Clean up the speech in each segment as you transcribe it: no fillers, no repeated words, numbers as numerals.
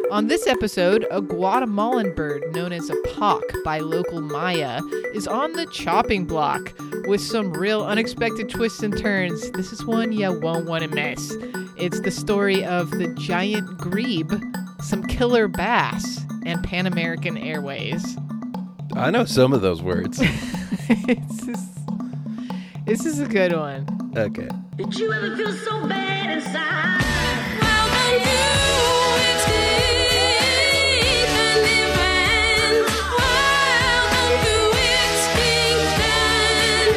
On this episode, a Guatemalan bird known as a Pak by local Maya is on the chopping block with some real unexpected twists and turns. This is one you won't want to miss. It's the story of the giant grebe, some killer bass, and Pan American Airways. I know some of those words. This is a good one. Okay. Did you ever feel so bad inside? Welcome to Extinction Event. Welcome to Extinction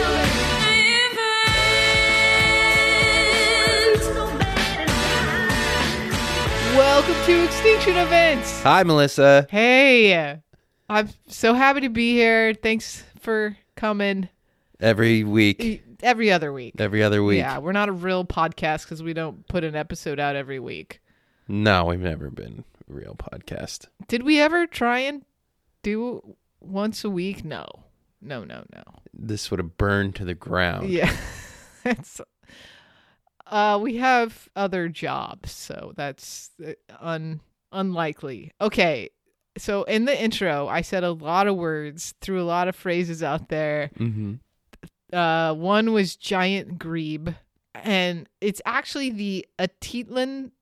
Event. So bad inside. Welcome to Extinction Events. Hi, Melissa. Hey, I'm so happy to be here. Thanks for coming Every week. every other week. Every other week. Yeah, we're not a real podcast because we don't put an episode out every week. No, we've never been a real podcast. Did we ever try and do once a week? No. This would have burned to the ground. Yeah. It's we have other jobs, so that's unlikely. Okay. So in the intro, I said a lot of words, threw a lot of phrases out there. Mm-hmm. One was giant grebe, and it's actually the Atitlan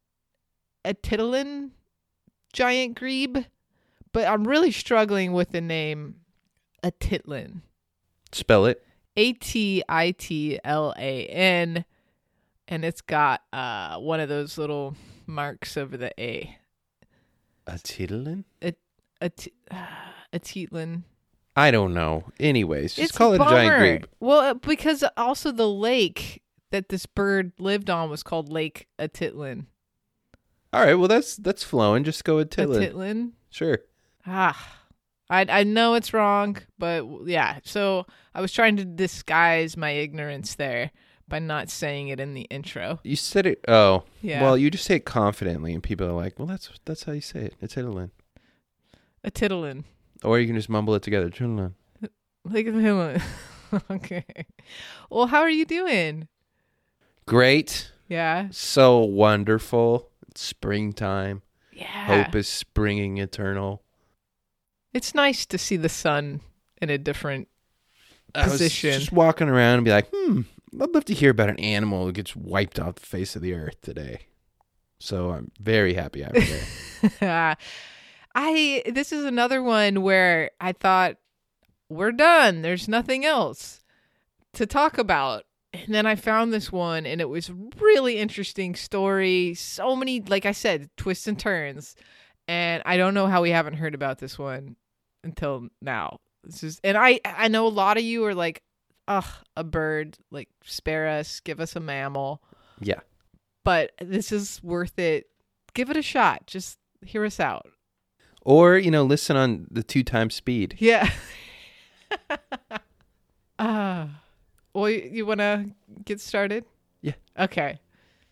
giant grebe, but I'm really struggling with the name Atitlan. Spell it. Atitlan, and it's got one of those little marks over the A. Atitlan? Atitlan. I don't know. Anyways, just It's call it a giant bummer. grebe. Well, because also the lake that this bird lived on was called Lake Atitlan. All right, well, that's flowing. Just go with Atitlan. Atitlan. Sure. I know it's wrong, but yeah. So I was trying to disguise my ignorance there by not saying it in the intro. You said it. Oh. Yeah. Well, you just say it confidently, and people are like, well, that's how you say it. It's Atitlan. Atitlan. Or you can just mumble it together. Atitlan. Lake Atitlan. Okay. Well, how are you doing? Great. Yeah. So wonderful. It's springtime. Yeah. Hope is springing eternal. It's nice to see the sun in a different I was position. just walking around and be like, I'd love to hear about an animal that gets wiped off the face of the earth today. So I'm very happy I'm here. This is another one where I thought we're done. There's nothing else to talk about. And then I found this one and it was really interesting story. So many, like I said, twists and turns. And I don't know how we haven't heard about this one until now. And I know a lot of you are like, ugh, a bird, like spare us, give us a mammal. Yeah. But this is worth it. Give it a shot. Just hear us out. Or, listen on the 2x speed. Yeah. Well, you want to get started? Yeah. Okay.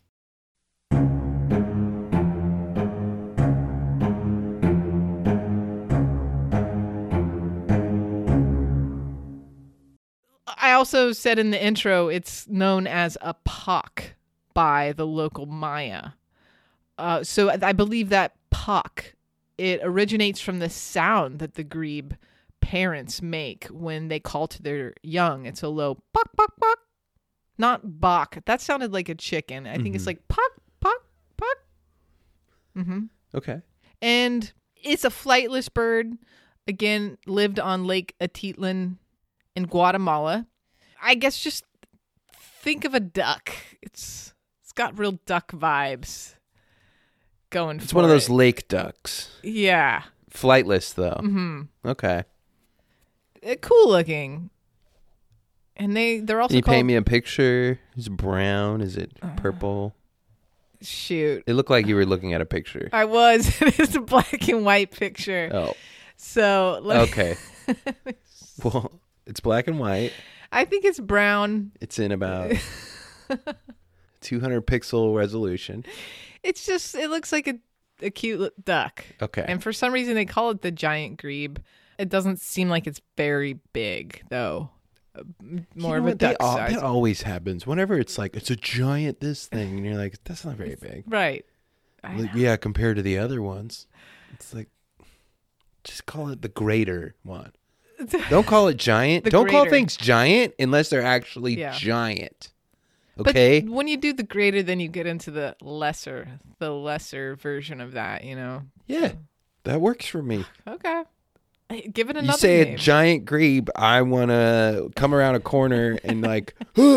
I also said in the intro, it's known as a Pak by the local Maya. So I believe that Pak, it originates from the sound that the grebe parents make when they call to their young. It's a low "pak pak pak," not "bok." That sounded like a chicken. I think it's like "pak pak pak." Mm-hmm. Okay. And it's a flightless bird. Again, lived on Lake Atitlan in Guatemala. I guess just think of a duck. It's got real duck vibes going. It's one of those lake ducks. Yeah. Flightless, though. Mm-hmm. Okay. Cool looking. And they're also Can you called... paint me a picture? Is it brown? Is it purple? Shoot. It looked like you were looking at a picture. I was. It is a black and white picture. Oh. So. Okay. Well, it's black and white. I think it's brown. It's in about 200 pixel resolution. It's just, it looks like a cute duck. Okay. And for some reason they call it the giant grebe. It doesn't seem like it's very big, though. More of a duck size. That always happens. Whenever it's like, it's a giant this thing, and you're like, that's not very big. Right. Like, yeah, compared to the other ones. It's like, just call it the greater one. Don't call it giant. The Don't call greater. things giant unless they're actually Yeah. giant. But Okay? when you do the greater, then you get into the lesser version of that, Yeah, that works for me. Okay. Give it another You say name. a giant grebe, I want to come around a corner and like,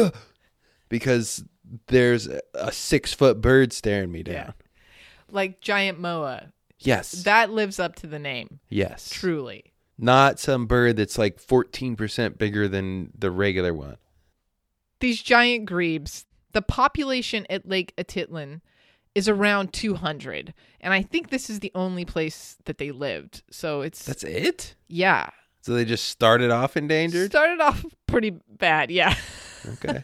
because there's a 6-foot bird staring me down. Yeah. Like giant moa. Yes. That lives up to the name, Yes. truly. Not some bird that's like 14% bigger than the regular one. These giant grebes, the population at Lake Atitlan is around 200. And I think this is the only place that they lived. So it's, That's it? yeah. So they just started off endangered? Started off pretty bad, yeah. Okay.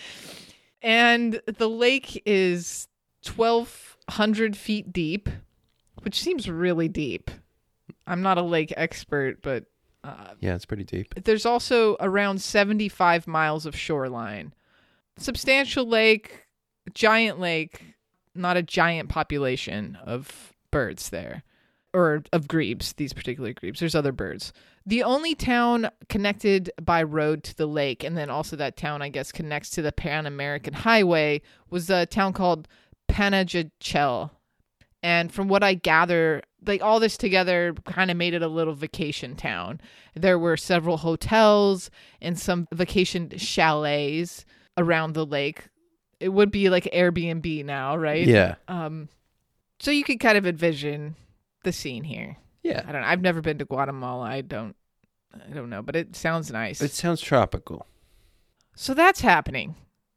And the lake is 1,200 feet deep, which seems really deep. I'm not a lake expert, but Yeah, it's pretty deep. there's also around 75 miles of shoreline. Substantial lake, giant lake, not a giant population of birds there. Or of grebes, these particular grebes. There's other birds. The only town connected by road to the lake, and then also that town, I guess, connects to the Pan American Highway, was a town called Panajachel. And from what I gather, like all this together kind of made it a little vacation town. There were several hotels and some vacation chalets around the lake. It would be like Airbnb now, right? Yeah. So you could kind of envision the scene here. Yeah. I don't know. I've never been to Guatemala. I don't know, but it sounds nice. It sounds tropical. So that's happening.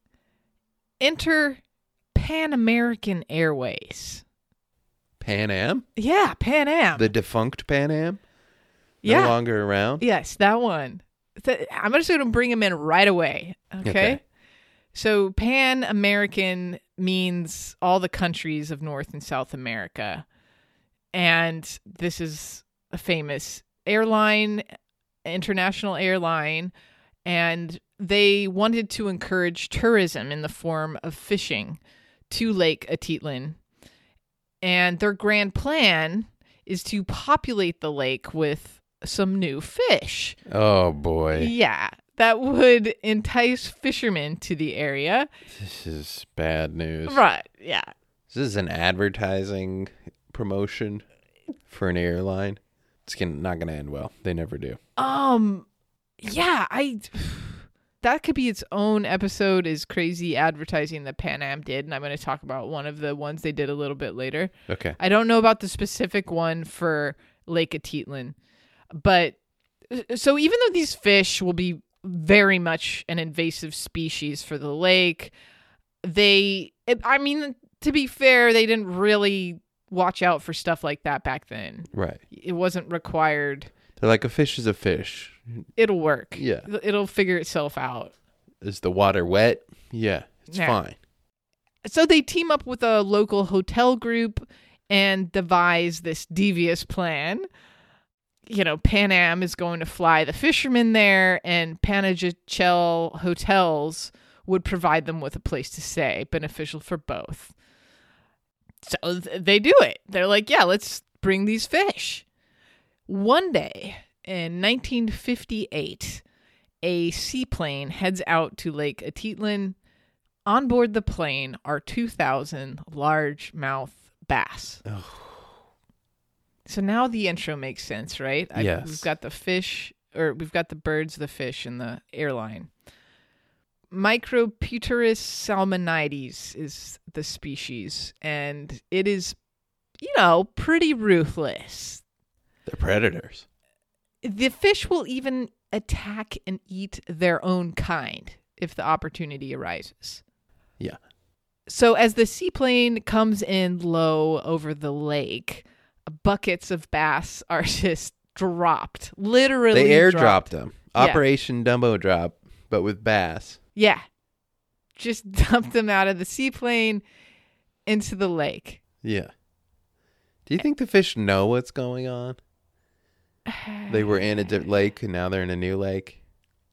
Enter Pan American Airways. Pan Am? Yeah, Pan Am. The defunct Pan Am? No yeah. longer around? Yes, that one. I'm just going to bring him in right away. Okay? So Pan American means all the countries of North and South America. And this is a famous airline, international airline. And they wanted to encourage tourism in the form of fishing to Lake Atitlan. And their grand plan is to populate the lake with some new fish. Oh, boy. Yeah, that would entice fishermen to the area. This is bad news. Right, yeah. This is an advertising promotion for an airline. It's not going to end well. They never do. Yeah, that could be its own episode, is crazy advertising that Pan Am did, and I'm going to talk about one of the ones they did a little bit later. Okay. I don't know about the specific one for Lake Atitlan, but so even though these fish will be very much an invasive species for the lake, to be fair, they didn't really watch out for stuff like that back then. Right. It wasn't required. They're like, a fish is a fish. It'll work. Yeah. It'll figure itself out. Is the water wet? Yeah. It's Yeah. fine. So they team up with a local hotel group and devise this devious plan. Pan Am is going to fly the fishermen there, and Panajachel hotels would provide them with a place to stay, beneficial for both. So they do it. They're like, yeah, let's bring these fish. One day in 1958, a seaplane heads out to Lake Atitlan. On board the plane are 2,000 largemouth bass. Oh. So now the intro makes sense, right? Yes. We've got the fish, or we've got the birds, the fish, and the airline. Micropterus salmonides is the species, and it is, pretty ruthless. They're predators. The fish will even attack and eat their own kind if the opportunity arises. Yeah. So as the seaplane comes in low over the lake, buckets of bass are just dropped. Literally They airdropped dropped. them. Yeah. Operation Dumbo Drop, but with bass. Yeah. Just dumped them out of the seaplane into the lake. Yeah. Do you think the fish know what's going on? They were in a lake and now they're in a new lake.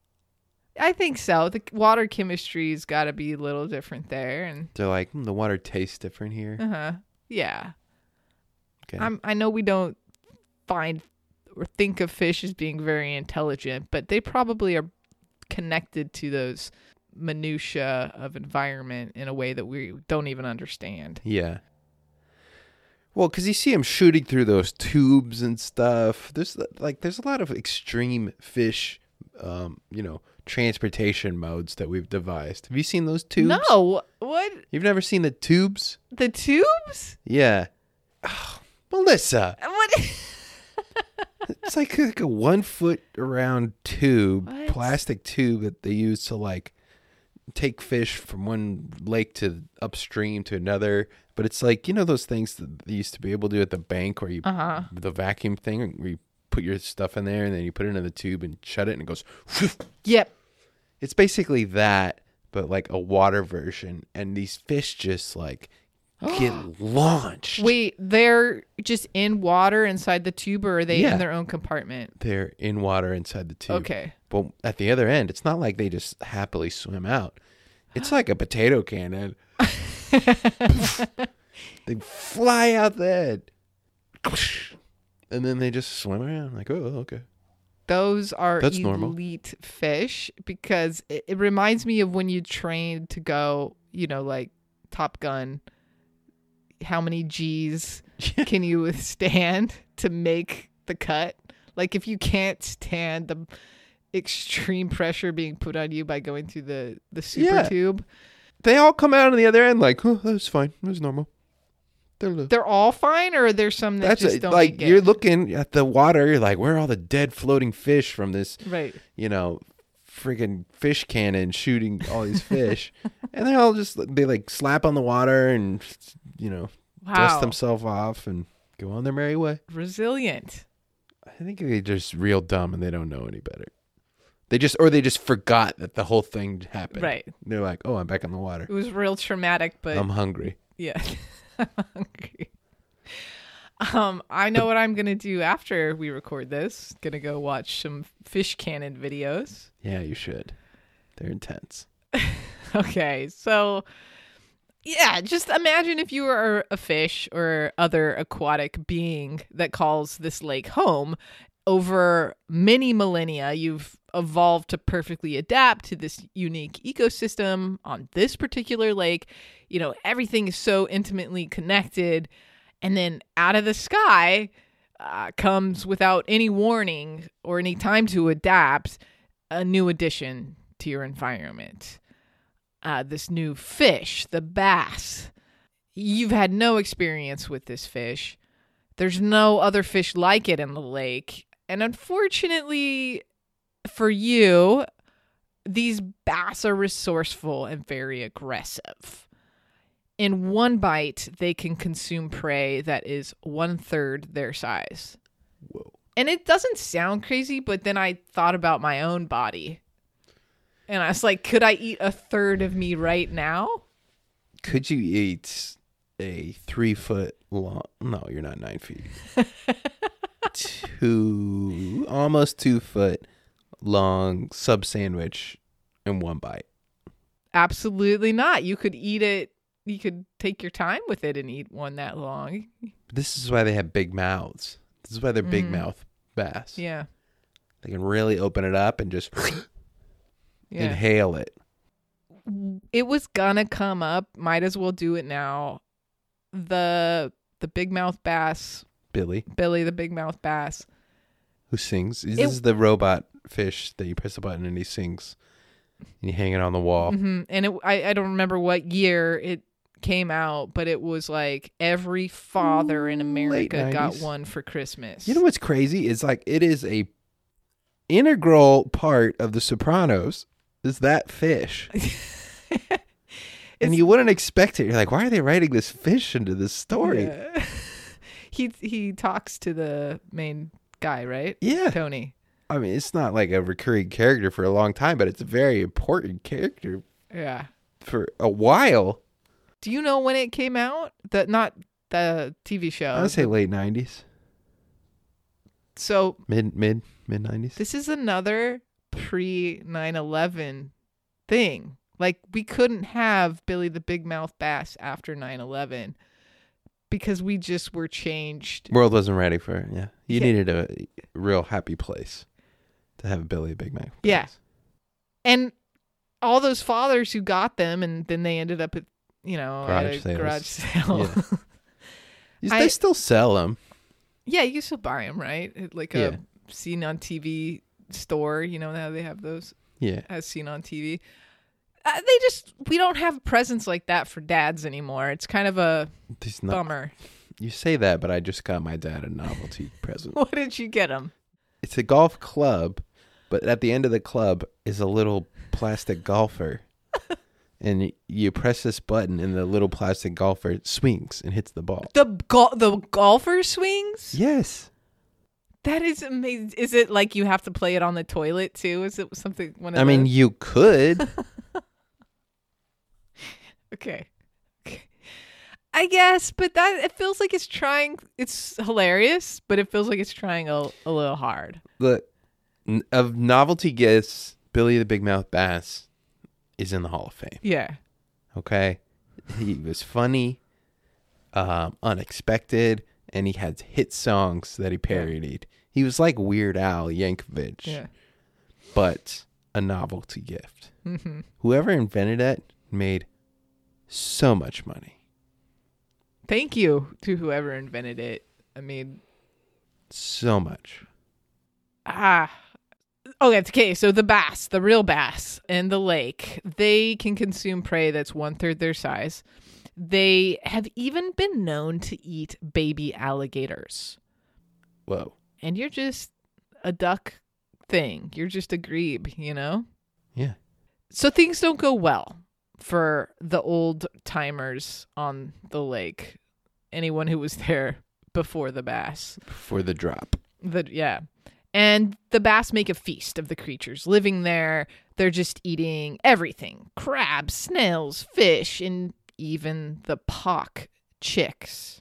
I think so. The water chemistry's got to be a little different there, and They're like, the water tastes different here. Yeah. Okay. I know we don't find or think of fish as being very intelligent, but they probably are connected to those minutia of environment in a way that we don't even understand. Yeah. Well, because you see them shooting through those tubes and stuff. There's a lot of extreme fish, transportation modes that we've devised. Have you seen those tubes? No, what? You've never seen the tubes? The tubes? Yeah. Oh, Melissa, What? it's like a 1 foot around tube, What? plastic tube that they use to like take fish from one lake to upstream to another. But it's like, those things that they used to be able to do at the bank where you, the vacuum thing, where you put your stuff in there and then you put it in the tube and shut it and it goes. Yep. It's basically that, but like a water version. And these fish just like get launched. Wait, they're just in water inside the tube, or are they Yeah. in their own compartment? They're in water inside the tube. Okay. But at the other end, it's not like they just happily swim out. It's like a potato cannon. They fly out the end. And then they just swim around like, oh, okay. Those are That's normal. elite fish, because it reminds me of when you trained to go, like Top Gun. How many G's can you withstand to make the cut? Like if you can't stand the extreme pressure being put on you by going through the super Yeah. tube. They all come out on the other end like, oh, that's fine. It was normal. They're all fine, or are there some that That's just don't like, make it? you're looking at the water. You're like, where are all the dead floating fish from this, Right. friggin' fish cannon shooting all these fish? And they all they like slap on the water and, dust Wow. themselves off and go on their merry way. Resilient. I think they're just real dumb and they don't know any better. They just forgot that the whole thing happened. Right. They're like, oh, I'm back in the water. It was real traumatic, but I'm hungry. yeah. I'm hungry. I know what I'm gonna do after we record this. Gonna go watch some fish cannon videos. Yeah, you should. They're intense. Okay, so yeah, just imagine if you were a fish or other aquatic being that calls this lake home. Over many millennia, you've evolved to perfectly adapt to this unique ecosystem on this particular lake. Everything is so intimately connected. And then out of the sky comes, without any warning or any time to adapt, a new addition to your environment. This new fish, the bass. You've had no experience with this fish. There's no other fish like it in the lake. And unfortunately for you, these bass are resourceful and very aggressive. In one bite, they can consume prey that is 1/3 their size. Whoa. And it doesn't sound crazy, but then I thought about my own body. And I was like, could I eat 1/3 of me right now? Could you eat a 3 foot long? No, you're not 9 feet. Almost 2 foot long sub sandwich in one bite. Absolutely not. You could eat it. You could take your time with it and eat one that long. This is why they have big mouths. This is why they're big mouth bass. Yeah. They can really open it up and just Yeah. inhale it. It was gonna come up. Might as well do it now. The big mouth bass, Billy, Billy the big mouth bass. who sings. This is the robot fish that you press a button and he sings. And you hang it on the wall. Mm-hmm. And I don't remember what year it came out, but it was like every father in America late got 90s. one for Christmas. You know what's crazy? It's like it is a integral part of The Sopranos is that fish. And you wouldn't expect it. You're like, why are they writing this fish into this story? Yeah. He talks to the main guy, right? Yeah. Tony. I mean, it's not like a recurring character for a long time, but it's a very important character Yeah. for a while. Do you know when it came out? Not the TV show. I would say late 90s. So Mid 90s. this is another pre 9/11 thing. Like we couldn't have Billy the Big Mouth Bass after 9/11 because we just were changed. World wasn't ready for it. Yeah. You Yeah. needed a real happy place to have Billy the Big Mac. Yeah. Bass. And all those fathers who got them, and then they ended up at, Garage at a sales. garage sale. Yeah. They still sell them. Yeah, you can still buy them, right? At like Yeah. a seen on TV store. You know how they have those Yeah. as seen on TV. We don't have presents like that for dads anymore. It's kind of a There's not, bummer. You say that, but I just got my dad a novelty present. What did you get him? It's a golf club, but at the end of the club is a little plastic golfer. And you press this button, and the little plastic golfer swings and hits the ball. The golfer swings? Yes. That is amazing. Is it like you have to play it on the toilet too? Is it something? I mean, you could. Okay. I guess, but it feels like it's trying. It's hilarious, but it feels like it's trying a little hard. Of novelty gifts, Billy the Big Mouth Bass is in the Hall of Fame. Yeah. Okay. He was funny, unexpected, and he had hit songs that he parodied. He was like Weird Al Yankovic, Yeah. but a novelty gift. Mm-hmm. Whoever invented it made so much money. Thank you to whoever invented it. I mean, So much. Okay, so the real bass in the lake, they can consume prey that's 1/3 their size. They have even been known to eat baby alligators. Whoa. And you're just a duck thing. You're just a grebe, Yeah. So things don't go well for the old timers on the lake. Anyone who was there before the bass. For the drop. And the bass make a feast of the creatures living there. They're just eating everything. Crabs, snails, fish, and even the pock chicks.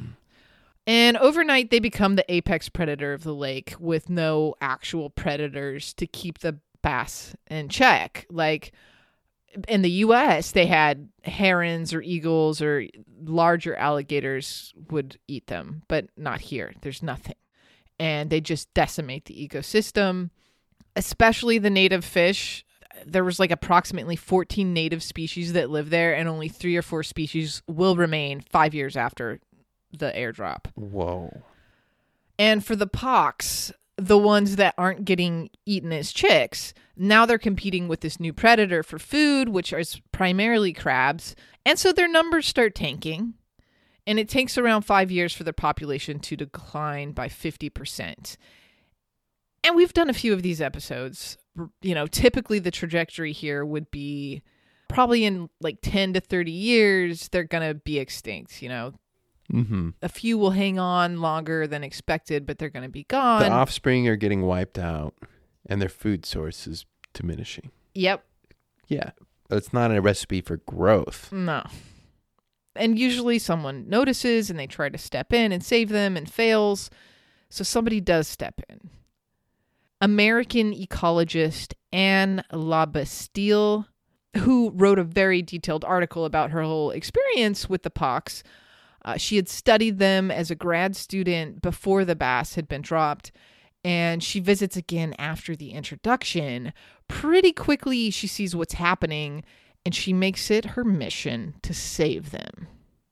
And overnight, they become the apex predator of the lake with no actual predators to keep the bass in check. Like in the U.S., they had herons or eagles or larger alligators would eat them, but not here. There's nothing. And they just decimate the ecosystem, especially the native fish. There was like approximately 14 native species that live there, and only 3 or 4 species will remain 5 years after the airdrop. Whoa. And for the pox, the ones that aren't getting eaten as chicks, now they're competing with this new predator for food, which is primarily crabs. And so their numbers start tanking. And it takes around 5 years for their population to decline by 50%. And we've done a few of these episodes. Typically the trajectory here would be probably in like 10 to 30 years, they're going to be extinct, Mm-hmm. A few will hang on longer than expected, but they're going to be gone. The offspring are getting wiped out, and their food source is diminishing. Yep. Yeah. It's not a recipe for growth. No. And usually someone notices and they try to step in and save them and fails. So somebody does step in. American ecologist Anne LaBastille, who wrote a very detailed article about her whole experience with the pox. She had studied them as a grad student before the bass had been dropped. And she visits again after the introduction. Pretty quickly, she sees what's happening. And she makes it her mission to save them.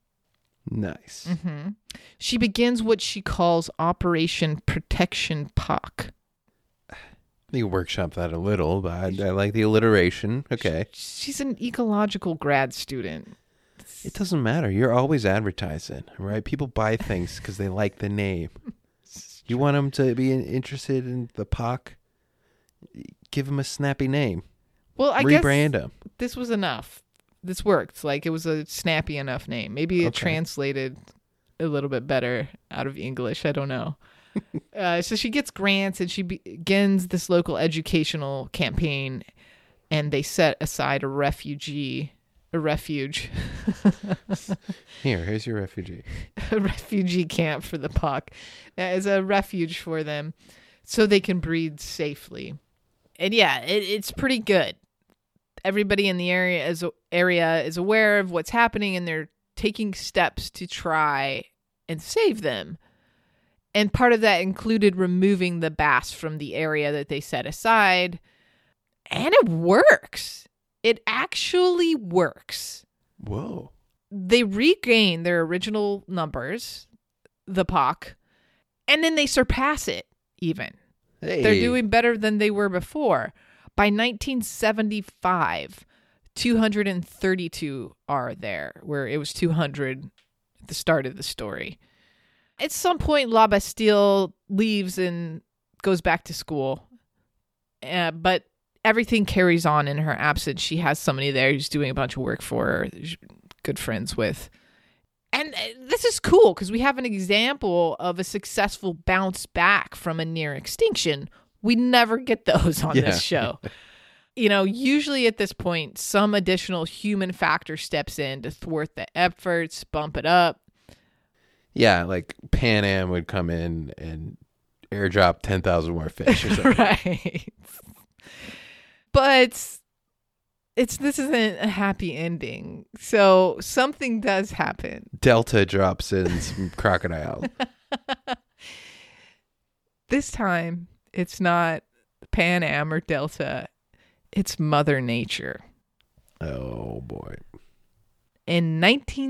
Nice. Mm-hmm. She begins what she calls Operation Protection Pock. You workshop that a little, but I like the alliteration. Okay. She's an ecological grad student. It doesn't matter. You're always advertising, right? People buy things because they like the name. You want them to be interested in the POC? Give them a snappy name. Well, I Rebrand guess them. this was enough. This worked. Like, it was a snappy enough name. Maybe it Okay. translated a little bit better out of English. I don't know. So she gets grants and she begins this local educational campaign, and they set aside a refuge, Here's your refugee. a refugee camp for the POC as a refuge for them so they can breed safely. And yeah, it's pretty good. Everybody in the area is aware of what's happening, and they're taking steps to try and save them. And part of that included removing the bass from the area that they set aside. And it works. It actually works. Whoa. They regain their original numbers, the POC, and then they surpass it even. Hey. They're doing better than they were before. By 1975, 232 are there, where it was 200 at the start of the story. At some point, La Bastille leaves and goes back to school. But everything carries on in her absence. She has somebody there who's doing a bunch of work for her, she's good friends with. And this is cool because we have an example of a successful bounce back from a near extinction. We never get those on this show. You know, usually at this point, some additional human factor steps in to thwart the efforts, bump it up. Yeah, like Pan Am would come in and airdrop 10,000 more fish or something. Right. But this isn't a happy ending. So something does happen. Delta drops in some crocodile. This time, it's not Pan Am or Delta. It's Mother Nature. Oh, boy. In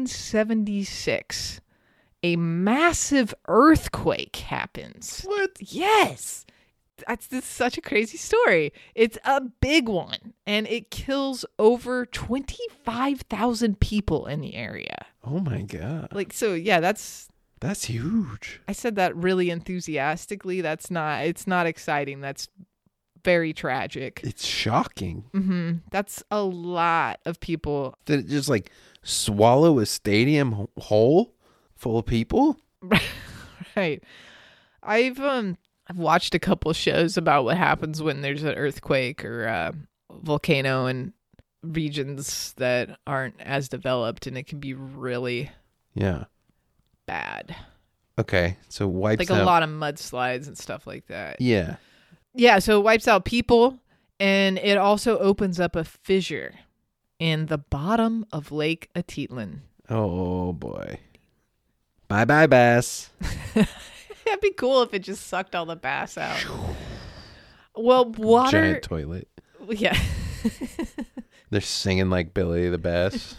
1976, a massive earthquake happens. What? Yes. This is such a crazy story. It's a big one, and it kills over 25,000 people in the area. Oh, my God. Like, so, yeah, That's huge. I said that really enthusiastically. It's not exciting. That's very tragic. It's shocking. That's a lot of people. Did it just like swallow a stadium whole full of people? Right. I've watched a couple shows about what happens when there's an earthquake or volcano in regions that aren't as developed, and it can be really Yeah. bad. Okay. So wipes Like out. a lot of mudslides and stuff like that. Yeah. Yeah, so it wipes out people, and it also opens up a fissure in the bottom of Lake Atitlan. Oh, boy. Bye-bye, bass. That'd be cool if it just sucked all the bass out. Well, water... Giant toilet. Yeah. They're singing like Billy the Bass.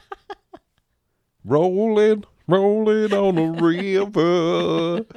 Rolling on the river.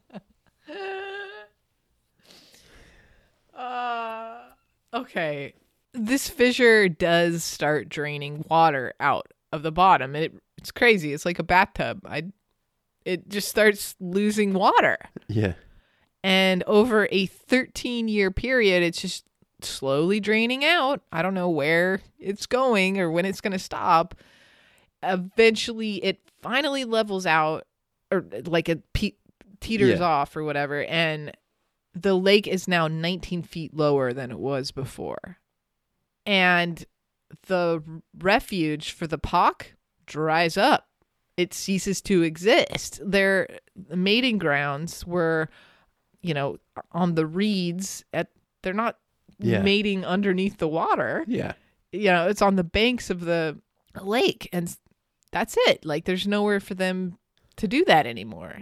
Okay. This fissure does start draining water out of the bottom. It's crazy. It's like a bathtub. It just starts losing water. Yeah. And over a 13-year period, it's just slowly draining out. I don't know where it's going or when it's going to stop. Eventually, it finally levels out, or like it teeters off or whatever. And the lake is now 19 feet lower than it was before. And the refuge for the POC dries up. It ceases to exist. Their mating grounds were, on the reeds. They're not mating underneath the water. Yeah. It's on the banks of the lake. And that's it. Like, there's nowhere for them to do that anymore.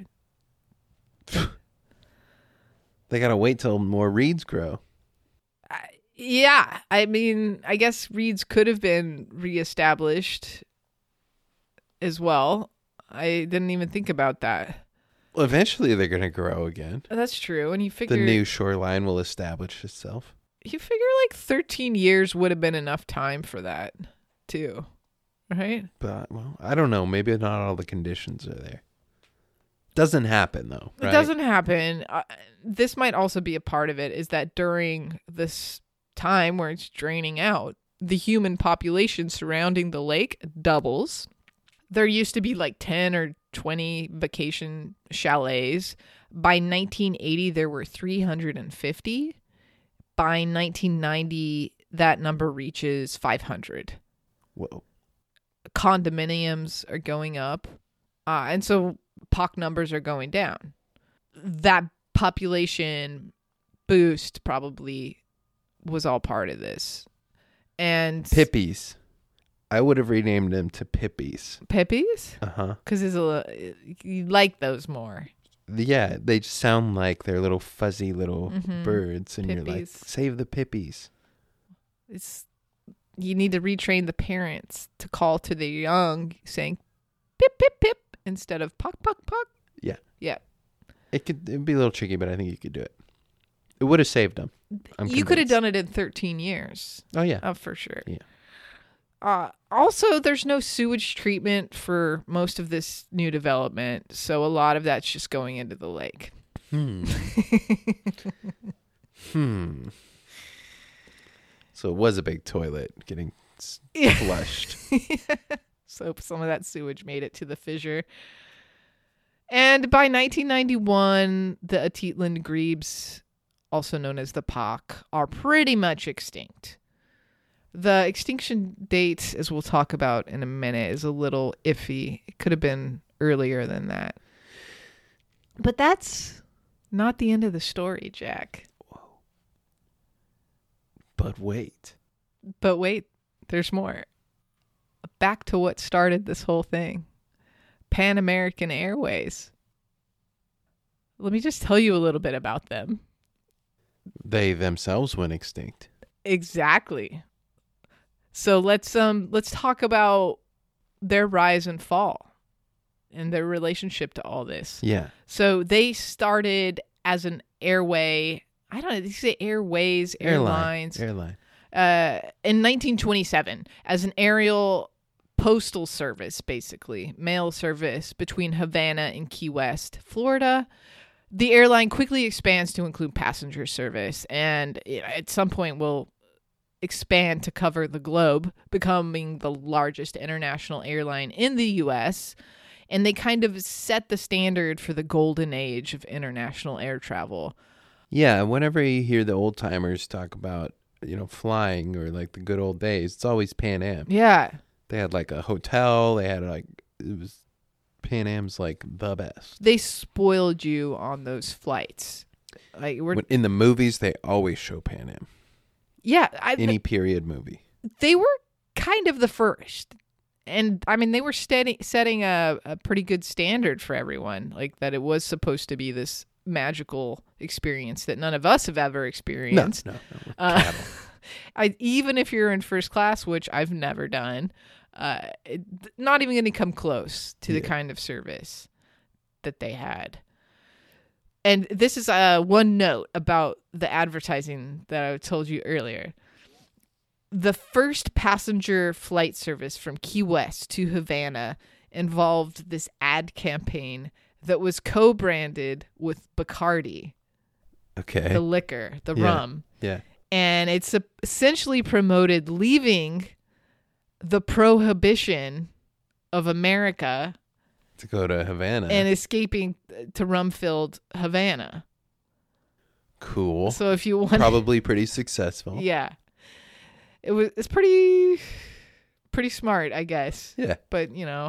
They got to wait till more reeds grow. Yeah. I mean, I guess reeds could have been reestablished as well. I didn't even think about that. Well, eventually they're going to grow again. That's true. And you figure The new shoreline will establish itself. you figure like 13 years would have been enough time for that too. Right? But, well, I don't know. Maybe not all the conditions are there. Doesn't happen, though. Right? It doesn't happen. This might also be a part of it, is that during this time where it's draining out, the human population surrounding the lake doubles. There used to be like 10 or 20 vacation chalets. By 1980, there were 350. By 1990, that number reaches 500. Whoa. Condominiums are going up. And so POC numbers are going down. That population boost probably was all part of this. And Pippies. I would have renamed them to Pippies. Pippies? Uh-huh. Because you like those more. Yeah, they just sound like they're little fuzzy little birds, and you're like, Pippies. save the Pippies. You need to retrain the parents to call to their young saying pip, pip, pip instead of pock, pock, pock. Yeah. Yeah. It'd be a little tricky, but I think you could do it. It would have saved them. You could have done it in 13 years. Oh, yeah. Oh, for sure. Yeah. Also, there's no sewage treatment for most of this new development, so a lot of that's just going into the lake. So it was a big toilet getting flushed. So some of that sewage made it to the fissure. And by 1991, the Atitlan grebes, also known as the Pak, are pretty much extinct. The extinction date, as we'll talk about in a minute, is a little iffy. It could have been earlier than that. But that's not the end of the story, Jack. But wait. But wait, there's more. Back to what started this whole thing. Pan American Airways. Let me just tell you a little bit about them. They themselves went extinct. Exactly. So let's talk about their rise and fall and their relationship to all this. Yeah. So they started as an airway. I don't know. Did you say airways, airlines? Airline. In 1927 as an aerial postal service, basically mail service between Havana and Key West, Florida. The airline quickly expands to include passenger service, and at some point will expand to cover the globe, becoming the largest international airline in the U.S., and they kind of set the standard for the golden age of international air travel. Yeah, whenever you hear the old timers talk about, flying or like the good old days, it's always Pan Am. Yeah. They had like a hotel. They had Pan Am's like the best. They spoiled you on those flights. Like In the movies, they always show Pan Am. Yeah. Any period movie. They were kind of the first. And I mean, they were setting a pretty good standard for everyone. Like that it was supposed to be this magical experience that none of us have ever experienced. No. We're cattle. Even if you're in first class, which I've never done, not even going to come close to the kind of service that they had. And this is one note about the advertising that I told you earlier. The first passenger flight service from Key West to Havana involved this ad campaign that was co-branded with Bacardi, Okay. the liquor, the rum. Yeah. And it's essentially promoted leaving the prohibition of America To go to Havana. and escaping to rum-filled Havana. Cool. So if you want, Probably pretty successful. yeah, it's pretty smart, I guess. Yeah. But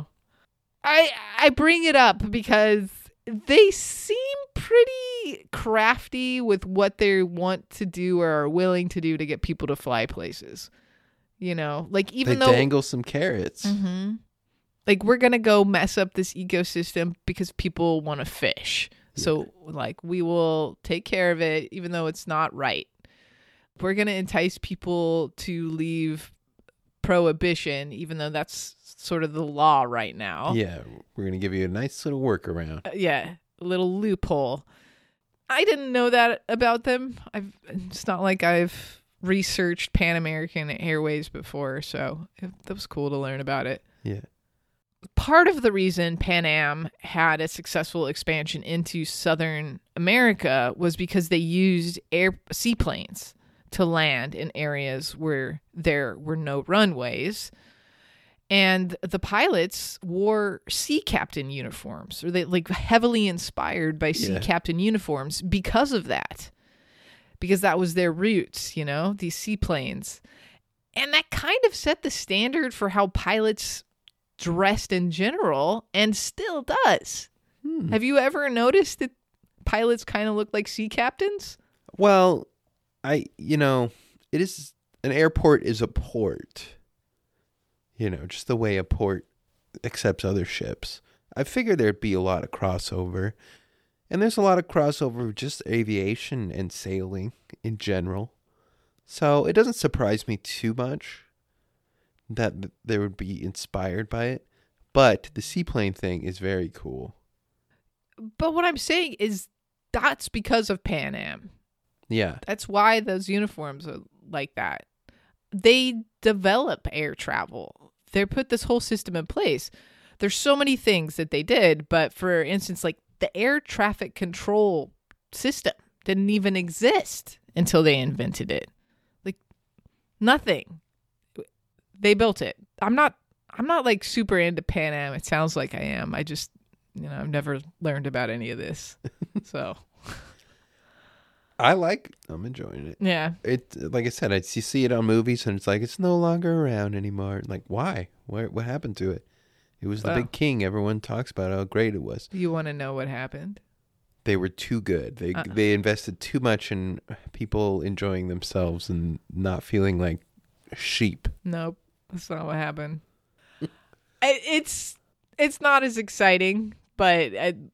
I bring it up because they seem pretty crafty with what they want to do or are willing to do to get people to fly places. Like even They though dangle some carrots. like we're going to go mess up this ecosystem because people want to fish. So like we will take care of it even though it's not right. We're going to entice people to leave prohibition even though that's sort of the law right now. Yeah. We're going to give you a nice little workaround. Yeah, a little loophole. I didn't know that about them. It's not like I've researched Pan American Airways before, so that was cool to learn about it. Yeah. Part of the reason Pan Am had a successful expansion into Southern America was because they used seaplanes to land in areas where there were no runways. And the pilots wore sea captain uniforms, or they like heavily inspired by sea captain uniforms because of that. Because that was their roots, these seaplanes. And that kind of set the standard for how pilots dressed in general and still does. Have you ever noticed that pilots kind of look like sea captains? Well, it is an airport is a port. Just the way a port accepts other ships. I figured there'd be a lot of crossover. And there's a lot of crossover with just aviation and sailing in general. So it doesn't surprise me too much that they would be inspired by it. But the seaplane thing is very cool. But what I'm saying is that's because of Pan Am. Yeah. That's why those uniforms are like that. They develop air travel. They put this whole system in place. There's so many things that they did, but for instance, like the air traffic control system didn't even exist until they invented it. Like nothing. They built it. I'm not like super into Pan Am. It sounds like I am. I just, I've never learned about any of this. So I'm enjoying it. yeah. It, like I said, you see it on movies and it's like, it's no longer around anymore. Like, why? What happened to it? It was the Well. big king. Everyone talks about how great it was. You want to know what happened? They were too good. They invested too much in people enjoying themselves and not feeling like sheep. Nope. That's not what happened. It's not as exciting, but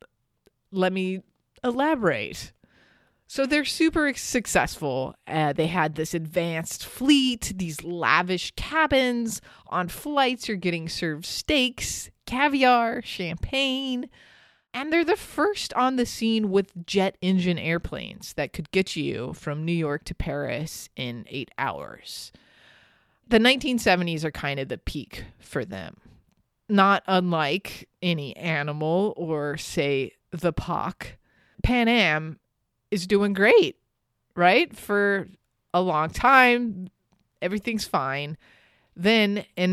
let me elaborate. So they're super successful. They had this advanced fleet, these lavish cabins. On flights, you're getting served steaks, caviar, champagne. And they're the first on the scene with jet engine airplanes that could get you from New York to Paris in 8 hours. The 1970s are kind of the peak for them. Not unlike any Animal or, say, the POC. Pan Am is doing great, right? For a long time, everything's fine. Then in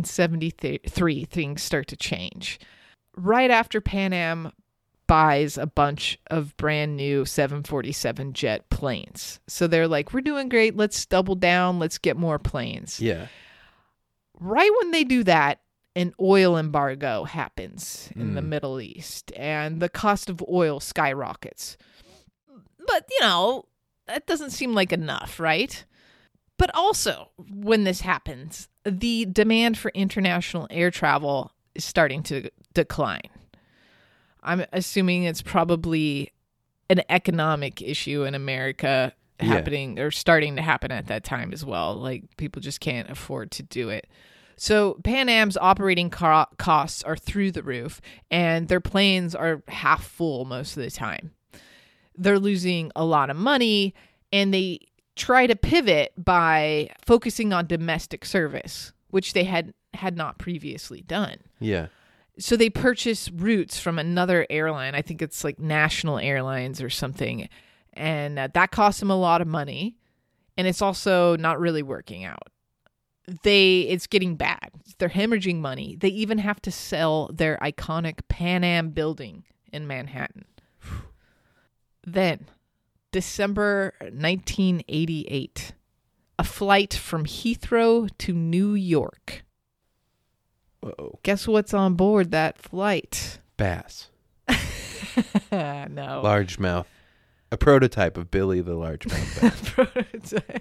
1973, things start to change. Right after Pan Am buys a bunch of brand new 747 jet planes. So they're like, we're doing great. Let's double down. Let's get more planes. Yeah. Right when they do that, an oil embargo happens in the Middle East and the cost of oil skyrockets. But, that doesn't seem like enough, right? But also, when this happens, the demand for international air travel is starting to decline. I'm assuming it's probably an economic issue in America happening or starting to happen at that time as well. Like, people just can't afford to do it. So Pan Am's operating costs are through the roof, and their planes are half full most of the time. They're losing a lot of money, and they try to pivot by focusing on domestic service, which they had not previously done. Yeah. So they purchase routes from another airline. I think it's like National Airlines or something. And that costs them a lot of money. And it's also not really working out. It's getting bad. They're hemorrhaging money. They even have to sell their iconic Pan Am building in Manhattan. Then, December 1988, a flight from Heathrow to New York. Whoa. Guess what's on board that flight? Bass. No. Largemouth. A prototype of Billy the Largemouth bass. Prototype.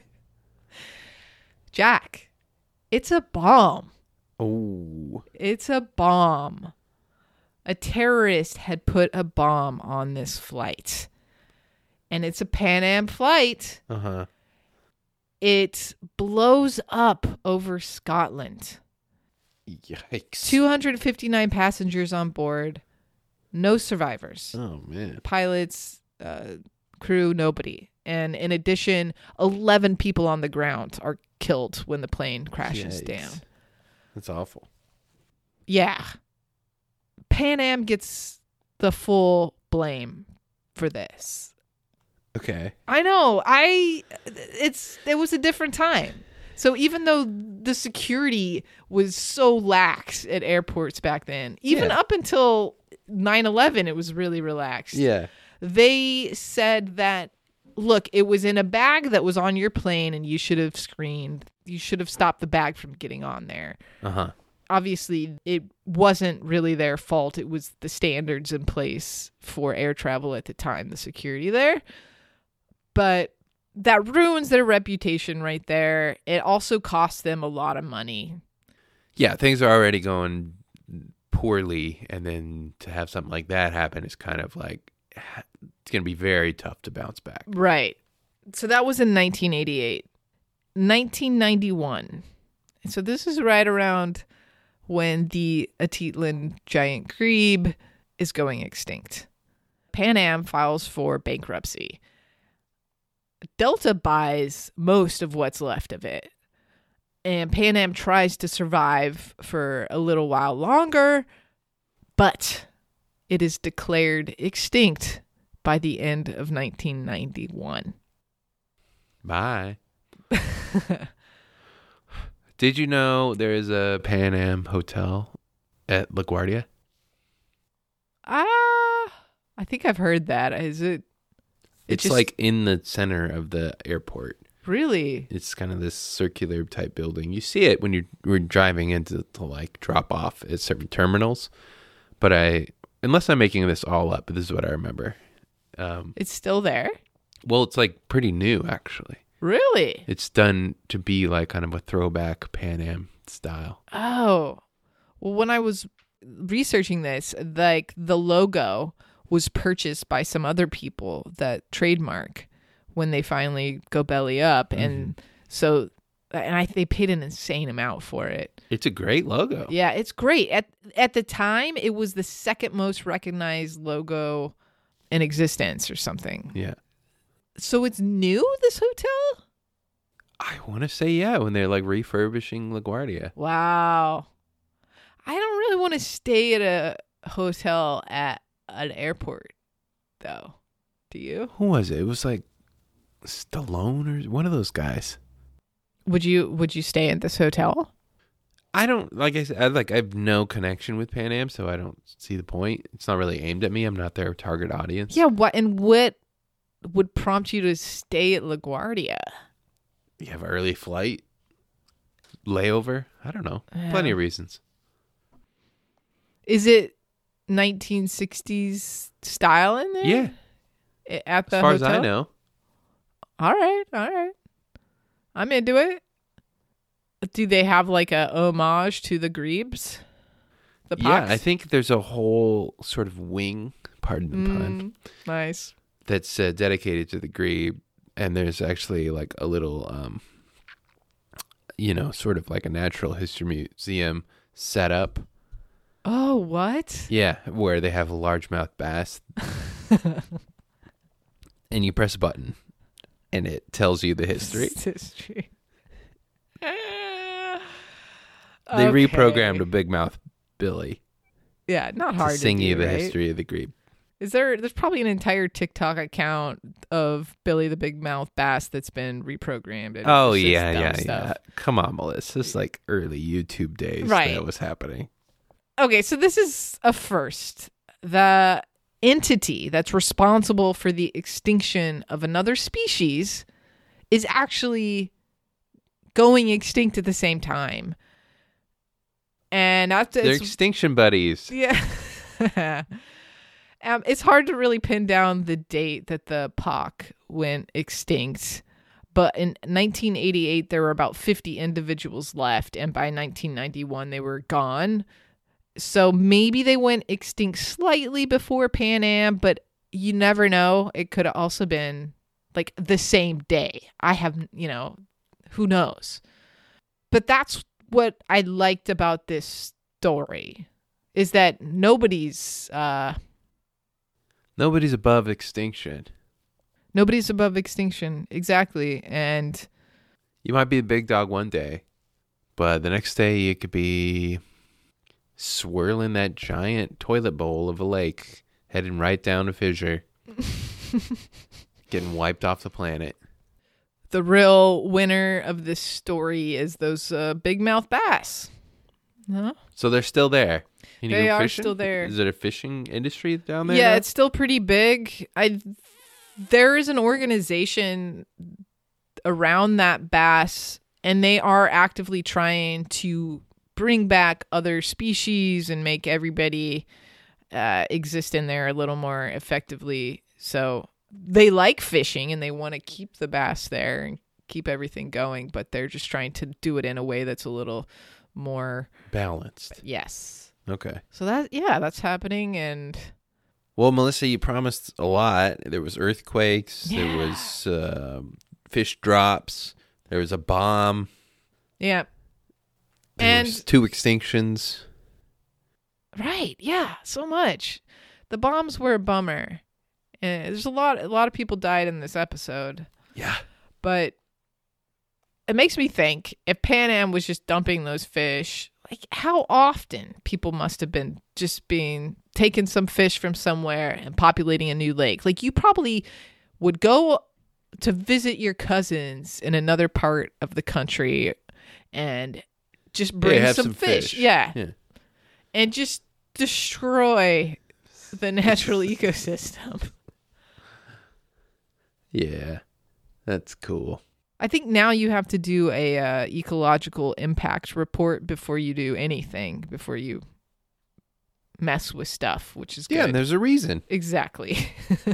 Jack, it's a bomb. Oh. It's a bomb. A terrorist had put a bomb on this flight. And it's a Pan Am flight. Uh-huh. It blows up over Scotland. Yikes. 259 passengers on board. No survivors. Oh, man. Pilots, crew, nobody. And in addition, 11 people on the ground are killed when the plane crashes Yikes. down. That's awful. Yeah. Pan Am gets the full blame for this. Okay. I know. It was a different time. So even though the security was so lax at airports back then, even Yeah. up until 9/11, it was really relaxed. Yeah. They said that, look, it was in a bag that was on your plane and you should have screened. You should have stopped the bag from getting on there. Uh-huh. Obviously, it wasn't really their fault. It was the standards in place for air travel at the time, the security there. But that ruins their reputation right there. It also costs them a lot of money. Yeah, things are already going poorly, and then to have something like that happen is kind of like it's going to be very tough to bounce back. Right. So that was in 1988. 1991. So this is right around when the Atitlan giant grebe is going extinct. Pan Am files for bankruptcy. Delta buys most of what's left of it. And Pan Am tries to survive for a little while longer, but it is declared extinct by the end of 1991. Bye. Did you know there is a Pan Am hotel at LaGuardia? I think I've heard that. Is it? It's just- like in the center of the airport. Really? It's kind of this circular type building. You see it when we're driving into to like drop off at certain terminals. But unless I'm making this all up, this is what I remember. It's still there? Well, it's like pretty new actually. Really? It's done to be like kind of a throwback Pan Am style. Oh. Well, when I was researching this, like the logo was purchased by some other people that trademark when they finally go belly up. And so they paid an insane amount for it. It's a great logo. Yeah, it's great. At the time, it was the second most recognized logo in existence or something. Yeah. So it's new, this hotel? I want to say, yeah, when they're like refurbishing LaGuardia. Wow. I don't really want to stay at a hotel at an airport, though. Do you? Who was it? It was like Stallone or one of those guys. Would you stay at this hotel? I don't, like I said, I have no connection with Pan Am, so I don't see the point. It's not really aimed at me. I'm not their target audience. Yeah, what would prompt you to stay at LaGuardia? You have early flight, layover. I don't know. Yeah. Plenty of reasons. Is it 1960s style in there? Yeah. At the As far hotel? as I know. All right. I'm into it. Do they have like a homage to the Grebes? The Yeah, Pox? I think there's a whole sort of wing, pardon the pun, Nice. that's dedicated to the Grebe. And there's actually like a little, sort of like a natural history museum set up. Oh, what? Yeah, where they have a largemouth bass. And you press a button and it tells you the history. History. They reprogrammed a big mouth Billy Yeah, not hard to sing you do, the right? history of the Grebe. There's probably an entire TikTok account of Billy the Big Mouth Bass that's been reprogrammed. and Oh, it's just yeah, dumb yeah, stuff. yeah. Come on, Melissa. This is like early YouTube days Right. that was happening. Okay, so this is a first. The entity that's responsible for the extinction of another species is actually going extinct at the same time. And that's They're extinction buddies. yeah. It's hard to really pin down the date that the POC went extinct. But in 1988, there were about 50 individuals left. And by 1991, they were gone. So maybe they went extinct slightly before Pan Am, but you never know. It could have also been like the same day. I have, who knows? But that's what I liked about this story is that nobody's above extinction. Nobody's above extinction. Exactly. And You might be a big dog one day, but the next day you could be swirling that giant toilet bowl of a lake, heading right down a fissure, getting wiped off the planet. the real winner of this story is those big mouth bass. Huh? So they're still there. Can you They go are fishing? still there. Is it a fishing industry down there? Yeah, now? it's still pretty big. There is an organization around that bass, and they are actively trying to bring back other species and make everybody exist in there a little more effectively. So they like fishing and they want to keep the bass there and keep everything going, but they're just trying to do it in a way that's a little more. Balanced. Yes. Okay. So that's happening. And Well, Melissa, you promised a lot. There was earthquakes. Yeah. There was fish drops. There was a bomb. yeah. There And was 2 extinctions. right. Yeah. So much. The bombs were a bummer. And there's a lot of people died in this episode. Yeah. But it makes me think, if Pan Am was just dumping those fish, like how often people must have been just taking some fish from somewhere and populating a new lake. Like you probably would go to visit your cousins in another part of the country and just bring have some fish. Yeah. And just destroy the natural ecosystem. Yeah. That's cool. I think now you have to do a ecological impact report before you do anything, before you mess with stuff, which is good. Yeah, and there's a reason. Exactly.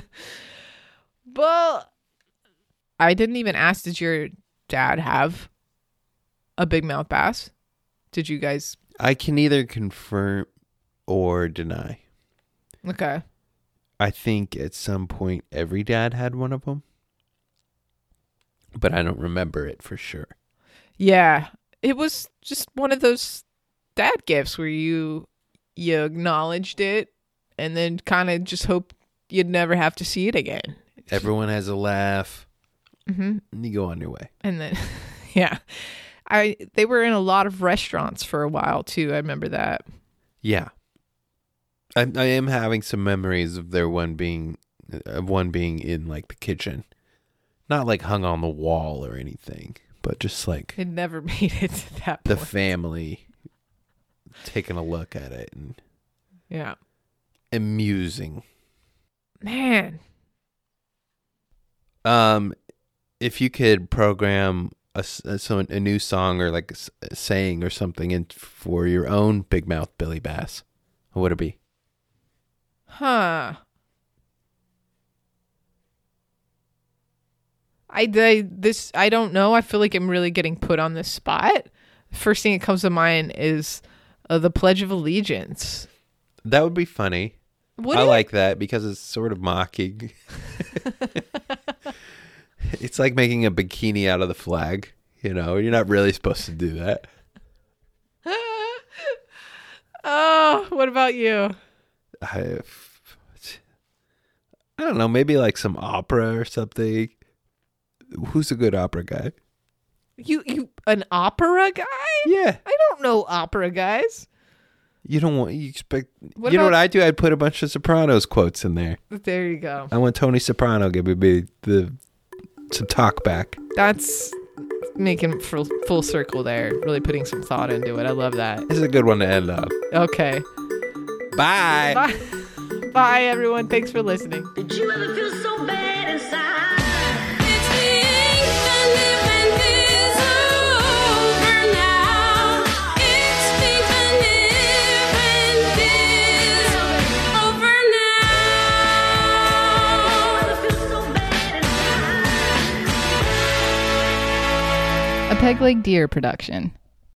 But I didn't even ask, did your dad have a big mouth bass? Did you guys? I can either confirm or deny. Okay. I think at some point every dad had one of them, but I don't remember it for sure. Yeah. It was just one of those dad gifts where you acknowledged it and then kind of just hope you'd never have to see it again. Everyone has a laugh, Mm-hmm. and you go on your way. And then, yeah, they were in a lot of restaurants for a while too. I remember that. Yeah. I am having some memories of one being in like the kitchen. Not like hung on the wall or anything, but just like It never made it to that the point. family taking a look at it and Yeah, amusing. man. If you could program a new song or like a saying or something for your own big mouth Billy Bass, what would it be? Huh. I don't know. I feel like I'm really getting put on the spot. First thing that comes to mind is the Pledge of Allegiance. That would be funny. Would I it? like that because it's sort of mocking. It's like making a bikini out of the flag. You know, you're not really supposed to do that. Oh, what about you? I don't know. Maybe like some opera or something. Who's a good opera guy? You an opera guy? Yeah. I don't know opera guys. You expect. What you know about- what I do? I'd put a bunch of Sopranos quotes in there. There you go. I want Tony Soprano give me some talk back. That's making full circle there. Really putting some thought into it. I love that. This is a good one to end on. Okay. Bye. Bye. Bye, everyone. Thanks for listening. Did you ever feel so bad inside? It's the end, and living is over now. It's the end, and is over now. Ever feel so bad inside? A Peg Leg Deer production.